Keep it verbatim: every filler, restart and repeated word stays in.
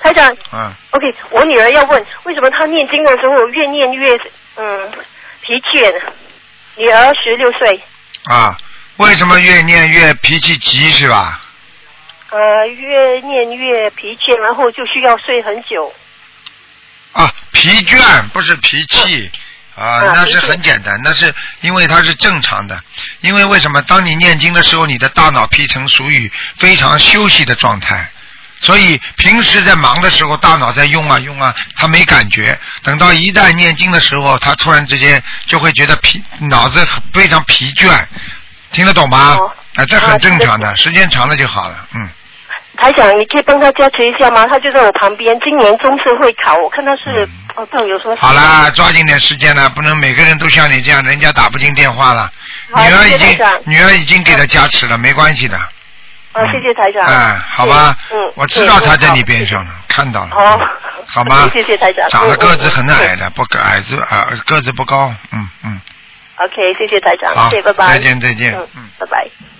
台长， 嗯 ，OK， 我女儿要问，为什么她念经的时候越念越嗯疲倦？女儿十六岁。 啊，为什么越念越脾气急是吧？ 呃，越念越疲倦，然后就需要睡很久。 啊，疲倦不是脾气。啊，那是很简单，那是因为它是正常的。因为为什么？当你念经的时候，你的大脑皮层属于非常休息的状态，所以平时在忙的时候，大脑在用啊用啊，他没感觉。等到一旦念经的时候，他突然之间就会觉得疲，脑子非常疲倦，听得懂吗？ 哦、 啊，这很正常的，时间长了就好了，嗯。 台长，你可以帮他加持一下吗？他就在我旁边，今年中试会考，我看他是、嗯、哦，不有什么。 好啦，抓紧点时间了，不能每个人都像你这样，人家打不进电话了。女儿已经女儿已经给他加持了，没关系的。 啊，谢谢台长。 哎，好吧， 嗯， 我知道他在你边上了，看到了。 哦， 好吗？ 谢谢台长。 长得个子很矮的，不矮子啊，个子不高，嗯嗯。 OK， 谢谢台长， 好， 谢谢，拜拜。 再见再见， 嗯，拜拜。